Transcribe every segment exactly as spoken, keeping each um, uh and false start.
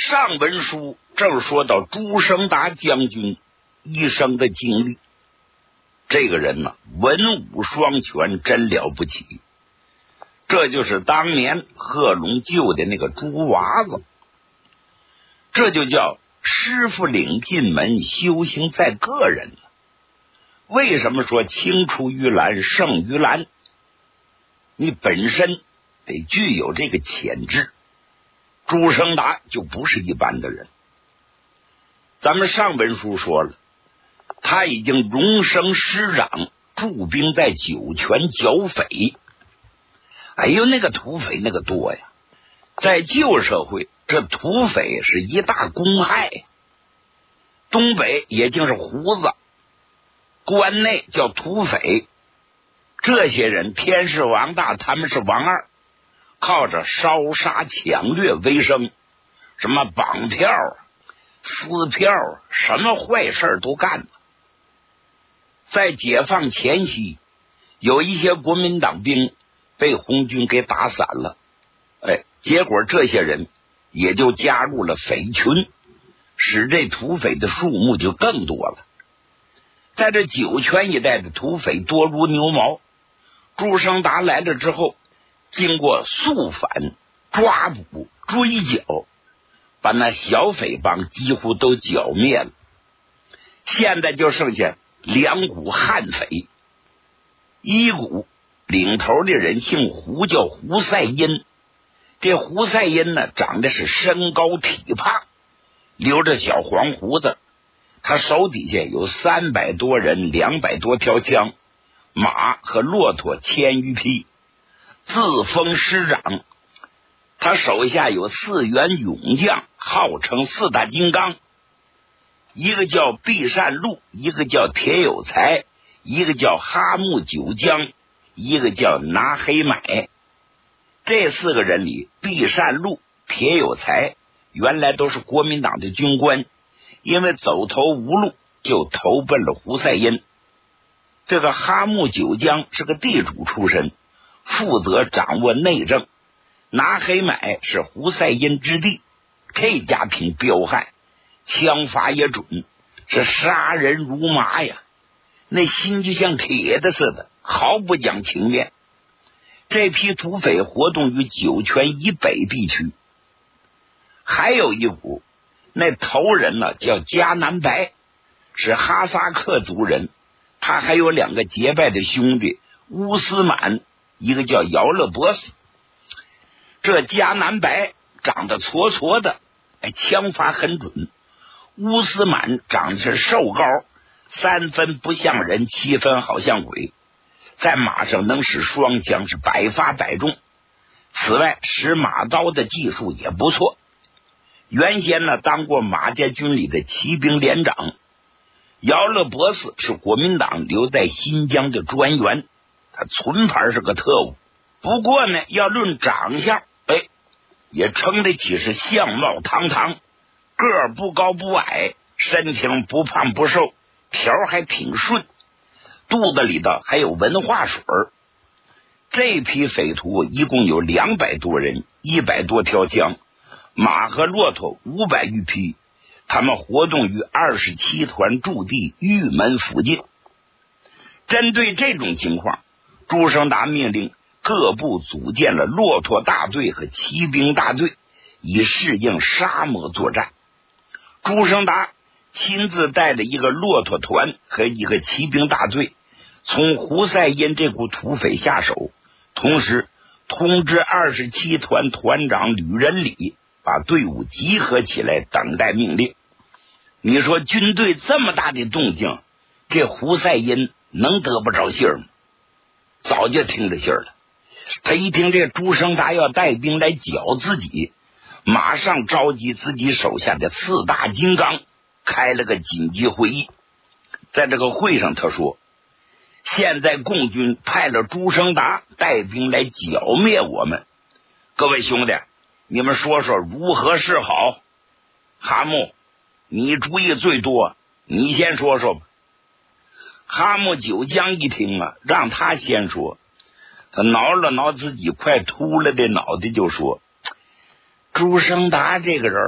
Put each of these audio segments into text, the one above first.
上文书正说到朱生达将军一生的经历，这个人呢，文武双全，真了不起。这就是当年贺龙救的那个朱娃子，这就叫师傅领进门，修行在个人。为什么说青出于蓝胜于蓝？你本身得具有这个潜质。朱生达就不是一般的人。咱们上文书说了，他已经荣升师长，驻兵在酒泉剿匪。哎呦，那个土匪那个多呀！在旧社会，这土匪是一大公害。东北也就是胡子，关内叫土匪。这些人天是王大，他们是王二，靠着烧杀抢掠为生，什么绑票、撕票，什么坏事都干。在解放前夕，有一些国民党兵被红军给打散了，哎，结果这些人也就加入了匪群，使这土匪的数目就更多了。在这酒泉一带的土匪多如牛毛，朱生达来了之后，经过肃反、抓捕、追剿，把那小匪帮几乎都剿灭了。现在就剩下两股悍匪，一股领头的人姓胡，叫胡赛因。这胡赛因呢，长得是身高体胖，留着小黄胡子，他手底下有三百多人，两百多条枪，马和骆驼千余匹，自封师长。他手下有四员勇将，号称四大金刚，一个叫毕善禄，一个叫铁有才，一个叫哈木九江，一个叫拿黑买。这四个人里，毕善禄、铁有才原来都是国民党的军官，因为走投无路，就投奔了胡赛因。这个哈木九江是个地主出身，负责掌握内政。拿黑买是胡赛因之弟，这家品彪悍，枪法也准，是杀人如麻呀，那心就像铁的似的，毫不讲情面。这批土匪活动于酒泉以北地区。还有一股，那头人呢叫迦南白，是哈萨克族人，他还有两个结拜的兄弟乌斯满，一个叫姚勒伯斯。这迦南白长得矬矬的，哎，枪法很准。乌斯满长得是瘦高，三分不像人，七分好像鬼，在马上能使双枪，是百发百中。此外，使马刀的技术也不错。原先呢，当过马家军里的骑兵连长。姚勒伯斯是国民党留在新疆的专员，他存牌是个特务。不过呢，要论长相，哎，也称得起是相貌堂堂，个儿不高不矮，身挺不胖不瘦，条还挺顺，肚子里头还有文化水。这批匪徒一共有两百多人，一百多条枪，马和骆驼五百余匹，他们活动于二十七团驻地玉门附近。针对这种情况，朱生达命令各部组建了骆驼大队和骑兵大队，以适应沙漠作战。朱生达亲自带着一个骆驼团和一个骑兵大队，从胡赛因这股土匪下手，同时通知二十七团团长吕仁礼把队伍集合起来，等待命令。你说军队这么大的动静，这胡赛因能得不着信儿吗？早就听着信儿了。他一听这朱生达要带兵来剿自己，马上召集自己手下的四大金刚，开了个紧急会议。在这个会上他说，现在共军派了朱生达带兵来剿灭我们，各位兄弟，你们说说如何是好？哈木，你主意最多，你先说说吧。哈木九江一听啊，让他先说。他挠了挠自己快秃了的脑袋，就说：朱生达这个人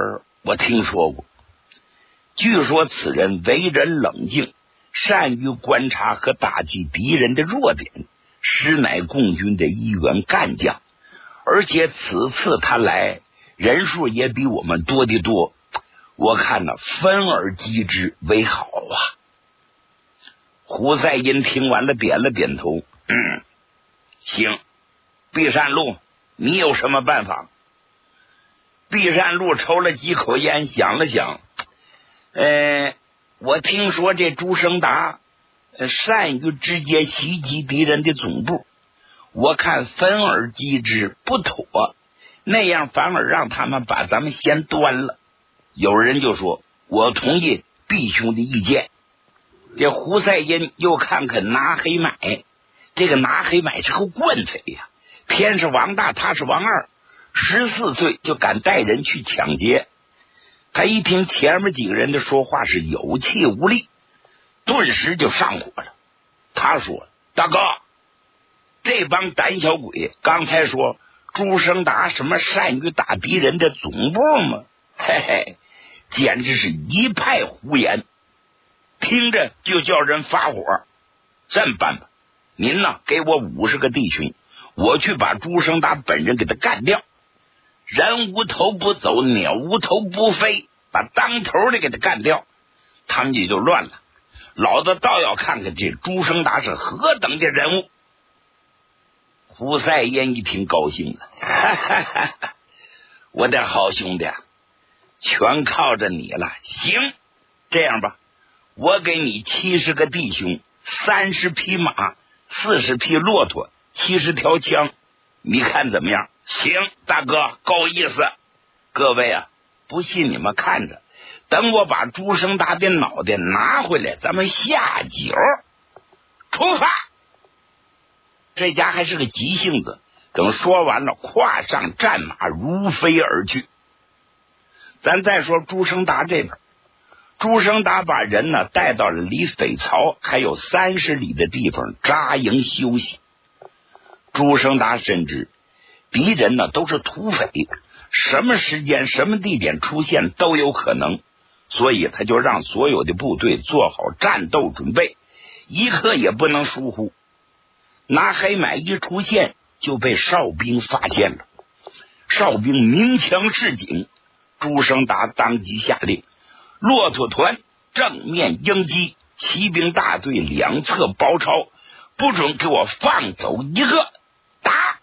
我听说过。据说此人为人冷静，善于观察和打击敌人的弱点，实乃共军的一员干将。而且此次他来人数也比我们多得多，我看呢分而击之为好啊。胡赛因听完了点了点头，嗯，行。毕善禄，你有什么办法？毕善禄抽了几口烟，想了想，呃，我听说这朱生达、呃、善于直接袭击敌人的总部，我看分而击之不妥，那样反而让他们把咱们先端了。有人就说，我同意毕兄的意见。这胡赛因又看看拿黑买，这个拿黑买是个惯贼呀，偏是王大，他是王二，十四岁就敢带人去抢劫。他一听前面几个人的说话是有气无力，顿时就上火了。他说，大哥，这帮胆小鬼刚才说朱生达什么善于打敌人的总部吗？嘿嘿，简直是一派胡言，听着就叫人发火。这么办吧，您呢给我五十个弟兄，我去把朱生达本人给他干掉。人无头不走，鸟无头不飞，把当头的给他干掉，他们也就乱了。老子倒要看看这朱生达是何等的人物。胡赛烟一听高兴了，哈哈哈哈，我的好兄弟，全靠着你了。行，这样吧，我给你七十个弟兄，三十匹马，四十匹骆驼，七十条枪，你看怎么样？行，大哥，够意思。各位啊，不信你们看着，等我把朱生达的脑袋拿回来，咱们下酒出发。这家还是个急性子，等说完了，跨上战马如飞而去。咱再说朱生达这边，朱生达把人呢带到了离匪曹还有三十里的地方扎营休息。朱生达深知敌人呢都是土匪，什么时间什么地点出现都有可能，所以他就让所有的部队做好战斗准备，一刻也不能疏忽。拿黑买一出现就被哨兵发现了，哨兵鸣枪示警，朱生达当即下令，骆驼团正面迎击，骑兵大队两侧包抄，不准给我放走一个，打！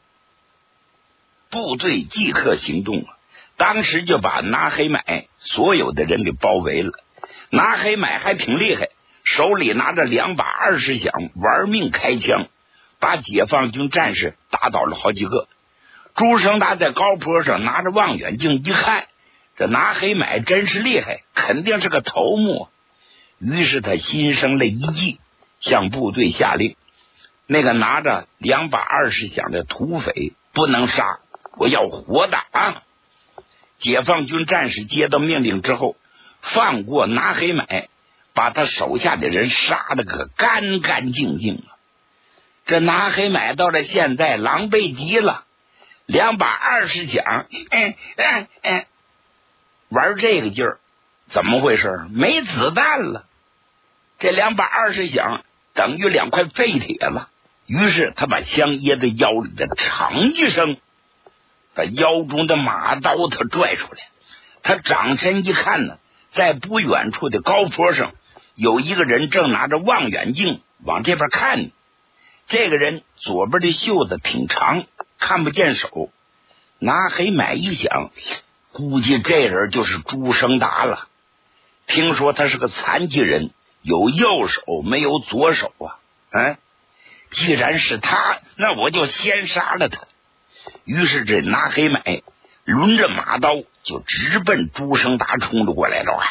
部队即刻行动了，当时就把拿黑买所有的人给包围了。拿黑买还挺厉害，手里拿着两把二十响，玩命开枪，把解放军战士打倒了好几个。朱生达在高坡上拿着望远镜一看，这拿黑买真是厉害，肯定是个头目。于是他心生了一计，向部队下令，那个拿着两把二十响的土匪不能杀，我要活打啊！解放军战士接到命令之后，放过拿黑买，把他手下的人杀得个干干净净啊！这拿黑买到了现在狼狈极了，两把二十响，嗯嗯嗯，玩这个劲儿，怎么回事？没子弹了，这两把二十响等于两块废铁了。于是他把枪掖在腰里的，长一声，把腰中的马刀他拽出来。他掌身一看呢，在不远处的高坡上有一个人正拿着望远镜往这边看。这个人左边的袖子挺长，看不见手。拿黑买一想，估计这人就是朱生达了。听说他是个残疾人，有右手没有左手啊。嗯，既然是他，那我就先杀了他。于是这拿黑买抡着马刀就直奔朱生达冲了过来了。啊、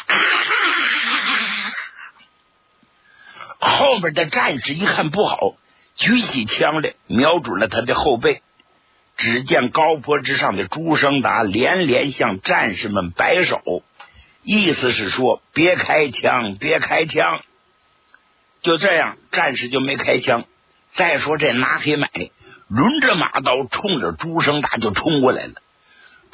后边的战士一看不好，举起枪来瞄准了他的后背。只见高坡之上的朱生达连连向战士们摆手，意思是说别开枪，别开枪。就这样，战士就没开枪。再说这拿黑买抡着马刀冲着朱生达就冲过来了。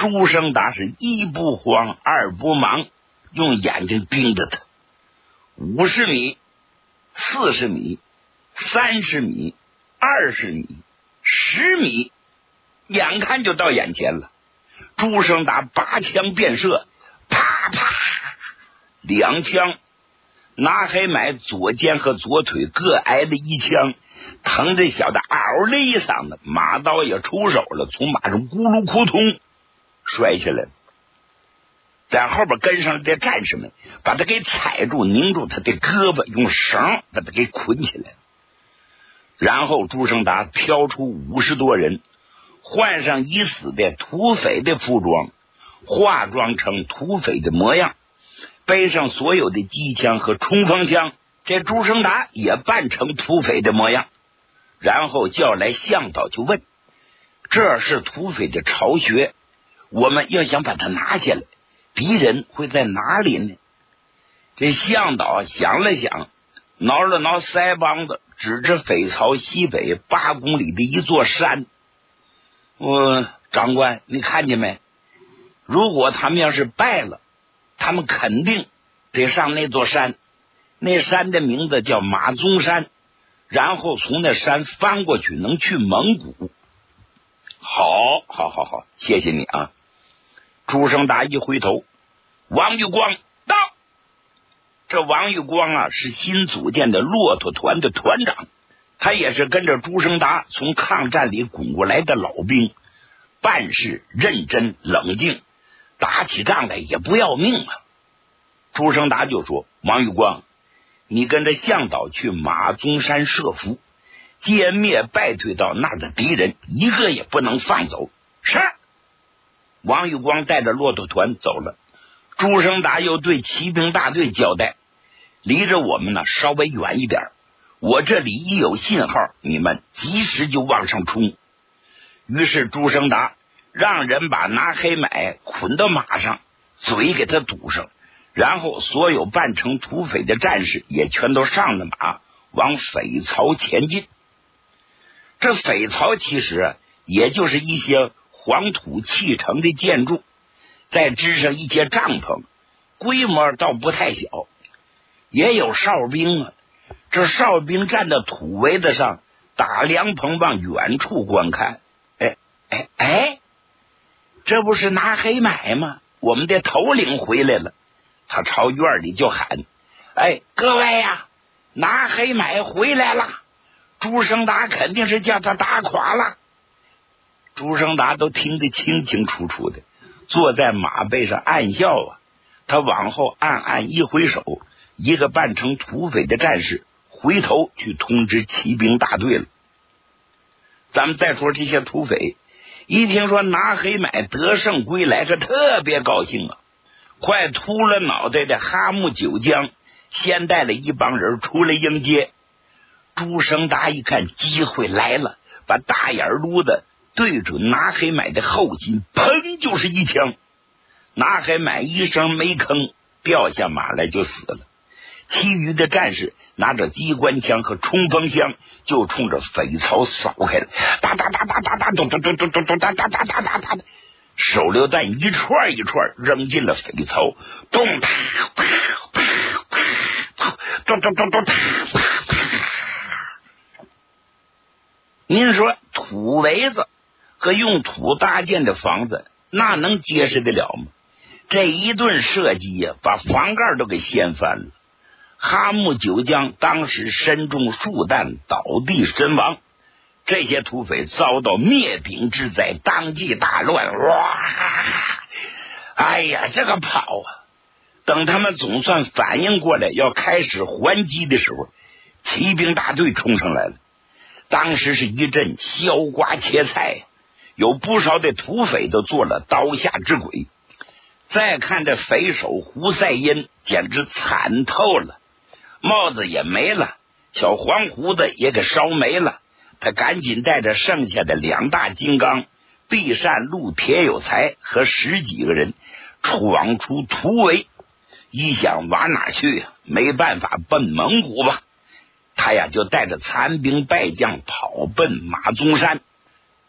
朱生达是一不慌二不忙，用眼睛盯着他。五十米、四十米、三十米、二十米、十米，眼看就到眼前了。朱生达拔枪便射，啪啪两枪，拿黑买左肩和左腿各挨了一枪，疼这小子嗷的一嗓子，马刀也出手了，从马上咕噜扑通摔下来了。在后边跟上的战士们把他给踩住，拧住他的胳膊，用绳把他给捆起来了。然后朱生达挑出五十多人，换上已死的土匪的服装，化妆成土匪的模样，背上所有的机枪和冲锋枪，这朱生达也扮成土匪的模样。然后叫来向导就问，这是土匪的巢穴，我们要想把它拿下来，敌人会在哪里呢？这向导想了想，挠了挠腮帮子，指着匪巢西北八公里的一座山。呃，长官，你看见没？如果他们要是败了，他们肯定得上那座山，那山的名字叫马宗山，然后从那山翻过去能去蒙古。好，好，好，好，谢谢你啊！朱生达一回头，王玉光到。这王玉光啊，是新组建的骆驼团的团长，他也是跟着朱生达从抗战里滚过来的老兵，办事认真冷静，打起仗来也不要命啊。朱生达就说，王玉光，你跟着向导去马宗山设伏，歼灭败退到那的敌人一个也不能放走。是。王玉光带着骆驼团走了。朱生达又对骑兵大队交代，离着我们呢稍微远一点，我这里一有信号，你们及时就往上冲。于是朱生达让人把拿黑买捆到马上，嘴给他堵上，然后所有扮成土匪的战士也全都上了马，往匪巢前进。这匪巢其实也就是一些黄土砌成的建筑，再支上一些帐篷，规模倒不太小。也有哨兵啊，这哨兵站在土围子上，打凉棚往远处观看。哎哎哎，这不是拿黑买吗？我们的头领回来了。他朝院里就喊，哎，各位呀、啊，拿黑买回来了，朱生达肯定是叫他打垮了。朱生达都听得清清楚楚的，坐在马背上暗笑啊。他往后暗暗一挥手，一个扮成土匪的战士回头去通知骑兵大队了。咱们再说这些土匪，一听说拿黑买得胜归来，是特别高兴啊！快秃了脑袋的哈木九江先带了一帮人出来迎接。朱生达一看机会来了，把大眼撸的对准拿黑买的后心，砰就是一枪。拿黑买一声没吭，掉下马来就死了。其余的战士拿着机关枪和冲锋枪就冲着匪巢扫开了，哒哒哒哒哒哒咚咚咚咚咚咚哒哒哒哒哒哒，手榴弹一串一串扔进了匪巢，咚哒哒哒咚咚咚咚哒。您说土围子和用土搭建的房子，那能结实得了吗？这一顿射击呀、啊，把房盖都给掀翻了。哈木九江当时身中数弹，倒地身亡。这些土匪遭到灭顶之灾，当即大乱。哇！哎呀，这个跑啊！等他们总算反应过来要开始还击的时候，骑兵大队冲上来了。当时是一阵削瓜切菜，有不少的土匪都做了刀下之鬼。再看这匪首胡赛因，简直惨透了，帽子也没了，小黄胡子也给烧没了。他赶紧带着剩下的两大金刚毕善禄、铁有才和十几个人闯出突围。一想往哪去呀？没办法，奔蒙古吧。他呀就带着残兵败将跑奔马宗山。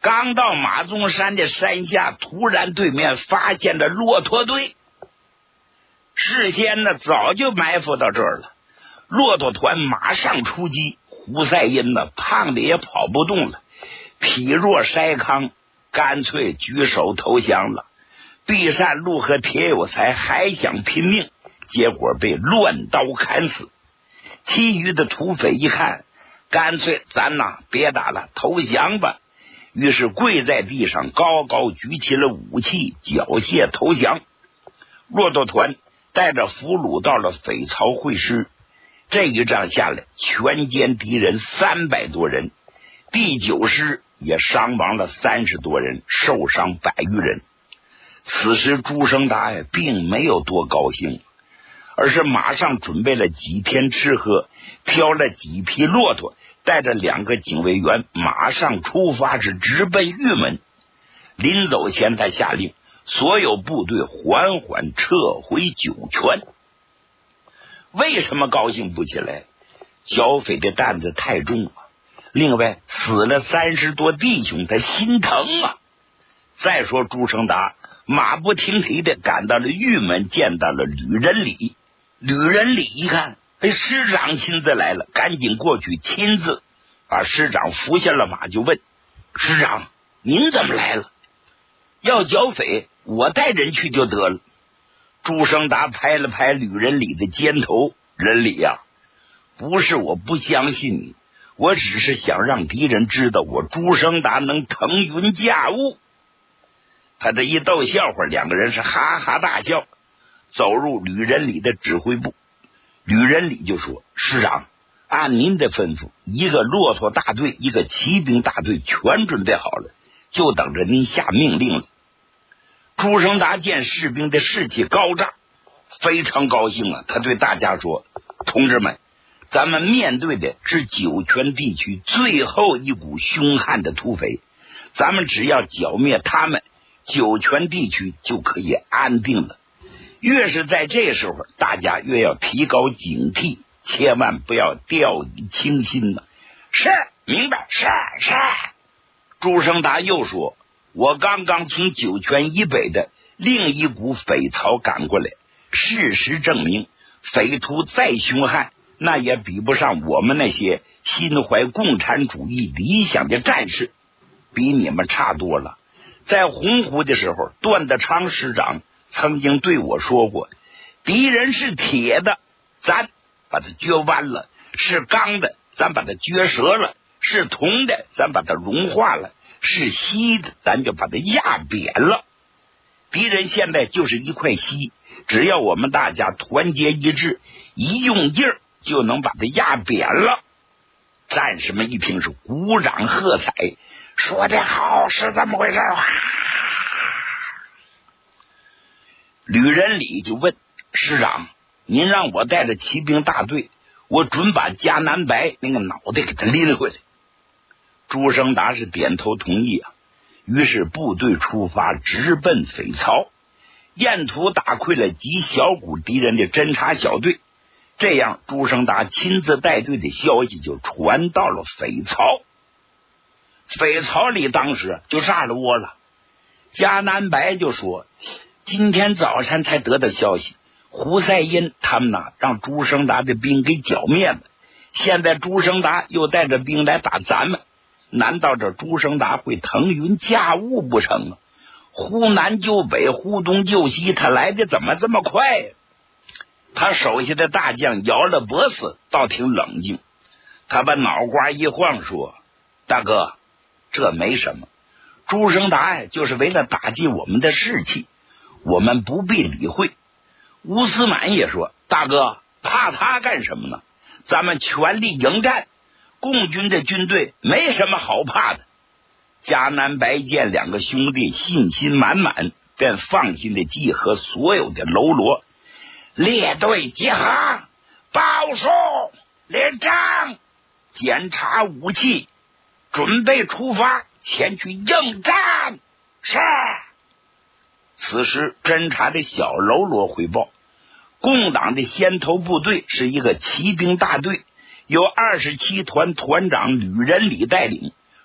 刚到马鬃山的山下，突然对面发现了骆驼队，事先呢早就埋伏到这儿了。骆驼团马上出击，胡赛因呢胖的也跑不动了，体弱筛糠，干脆举手投降了。毕善禄和铁有才还想拼命，结果被乱刀砍死。其余的土匪一看，干脆咱呐别打了，投降吧。于是跪在地上，高高举起了武器，缴械投降。骆驼团带着俘虏到了匪曹会师，这一仗下来，全歼敌人三百多人，第九师也伤亡了三十多人，受伤百余人。此时朱生达呀，并没有多高兴，而是马上准备了几天吃喝，挑了几匹骆驼，带着两个警卫员，马上出发，是直奔玉门。临走前，他下令所有部队缓缓撤回酒泉。为什么高兴不起来？剿匪的担子太重了，另外死了三十多弟兄，他心疼啊。再说朱生达马不停蹄的赶到了玉门，见到了吕仁礼。吕仁礼一看，哎，师长亲自来了，赶紧过去亲自把师长扶下了马，就问师长您怎么来了？要剿匪，我带人去就得了。朱生达拍了拍吕仁礼的肩头，仁礼呀、啊，不是我不相信你，我只是想让敌人知道我朱生达能腾云驾雾。他这一逗笑话，两个人是哈哈大笑，走入吕仁礼的指挥部。吕仁礼就说：师长，按您的吩咐，一个骆驼大队，一个骑兵大队全准备好了，就等着您下命令了。朱生达见士兵的士气高涨，非常高兴啊！他对大家说：同志们，咱们面对的是酒泉地区最后一股凶悍的土匪，咱们只要剿灭他们，酒泉地区就可以安定了。越是在这时候，大家越要提高警惕，千万不要掉以轻心了。是，明白，是是。朱生达又说：我刚刚从酒泉以北的另一股匪曹赶过来，事实证明，匪徒再凶悍，那也比不上我们那些心怀共产主义理想的战士，比你们差多了。在洪湖的时候，段德昌师长曾经对我说过，敌人是铁的，咱把它撅弯了；是钢的，咱把它撅折了；是铜的，咱把它融化了；是锡的，咱就把它压扁了。敌人现在就是一块锡，只要我们大家团结一致，一用劲儿就能把它压扁了。战士们一听是鼓掌喝彩，说得好，是这么回事啊。吕仁礼就问师长，您让我带着骑兵大队，我准把迦南白那个脑袋给他拎回来。朱生达是点头同意啊，于是部队出发，直奔匪曹，沿途打溃了几小股敌人的侦察小队。这样朱生达亲自带队的消息就传到了匪曹。匪曹里当时就炸了窝了。迦南白就说，今天早晨才得到消息，胡赛因他们呢让朱生达的兵给剿灭了，现在朱生达又带着兵来打咱们，难道这朱生达会腾云驾雾不成啊？忽南就北，忽东就西，他来的怎么这么快呀？他手下的大将摇了脖子，倒挺冷静，他把脑瓜一晃说，大哥，这没什么，朱生达呀就是为了打击我们的士气，我们不必理会。吴思满也说，大哥，怕他干什么呢？咱们全力迎战，共军的军队没什么好怕的。迦南白见两个兄弟信心满满，便放心的集合所有的喽啰，列队集合，报数，列仗，检查武器，准备出发，前去应战。是。此时侦察的小喽啰回报，共党的先头部队是一个骑兵大队，由二十七团团长吕仁礼带领，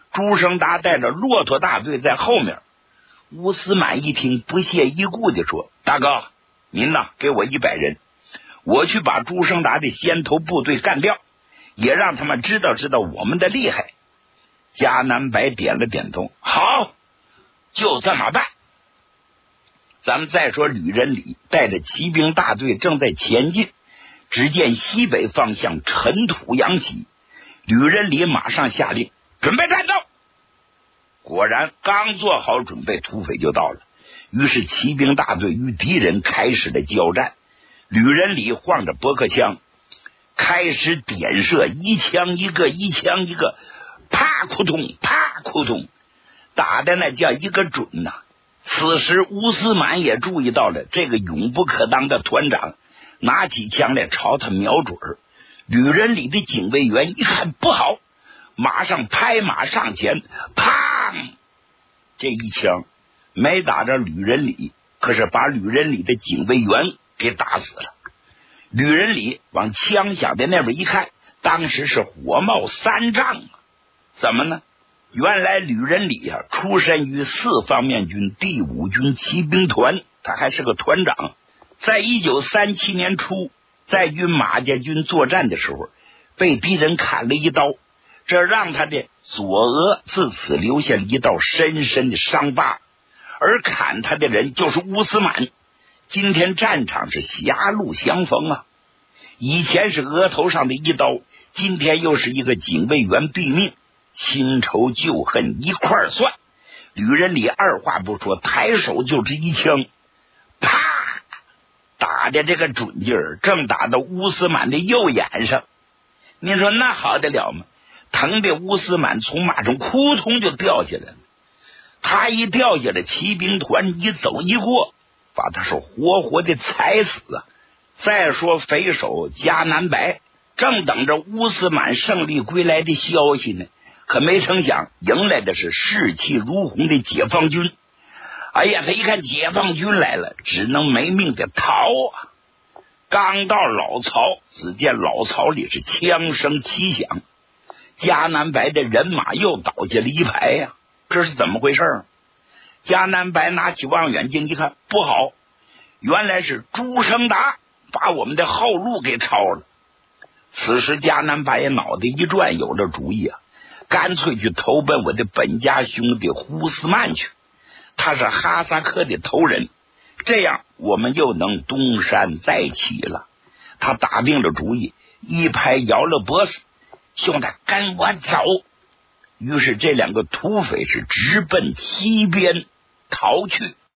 朱生达带着骆驼大队在后面。乌斯满一听，不屑一顾地说：“大哥，您呐，给我一百人，我去把朱生达的先头部队干掉，也让他们知道知道我们的厉害。”迦南白点了点头：“好，就这么办。”咱们再说吕仁礼带着骑兵大队正在前进，只见西北方向尘土扬起，吕仁礼马上下令：“准备战斗！”果然，刚做好准备，土匪就到了。于是骑兵大队与敌人开始了交战。吕仁礼晃着驳壳枪，开始点射，一枪一个，一枪一个，啪扑通，啪扑通，打的那叫一个准呐、啊！此时乌斯满也注意到了这个勇不可当的团长，拿起枪来朝他瞄准。吕仁礼的警卫员一看不好，马上拍马上前，砰！这一枪没打着吕仁礼，可是把吕仁礼的警卫员给打死了。吕仁礼往枪响的那边一看，当时是火冒三丈啊！怎么呢？原来吕仁礼啊，出身于四方面军第五军骑兵团，他还是个团长。在一九三七年初，在与马家军作战的时候，被敌人砍了一刀，这让他的左额自此留下了一道深深的伤疤，而砍他的人就是乌斯满。今天战场是狭路相逢啊！以前是额头上的一刀，今天又是一个警卫员毙命，新仇旧恨一块算。吕仁礼二话不说，抬手就是一枪，啪，打的这个准劲儿，正打到乌斯满的右眼上。你说那好得了吗？疼的乌斯满从马上扑通就掉下来了。他一掉下来，骑兵团一走一过，把他是活活的踩死啊！再说匪首迦南白正等着乌斯满胜利归来的消息呢，可没成想迎来的是士气如虹的解放军。哎呀，他一看解放军来了，只能没命的逃啊！刚到老巢，只见老巢里是枪声齐响，迦南白的人马又倒下了一排呀、啊！这是怎么回事？迦南白拿起望远镜一看，不好，原来是朱生达把我们的后路给抄了。此时迦南白也脑袋一转，有了主意啊，干脆去投奔我的本家兄弟胡斯曼去，他是哈萨克的头人，这样我们又能东山再起了。他打定了主意，一拍摇了脖子：“兄弟，跟我走！”于是这两个土匪是直奔西边逃去。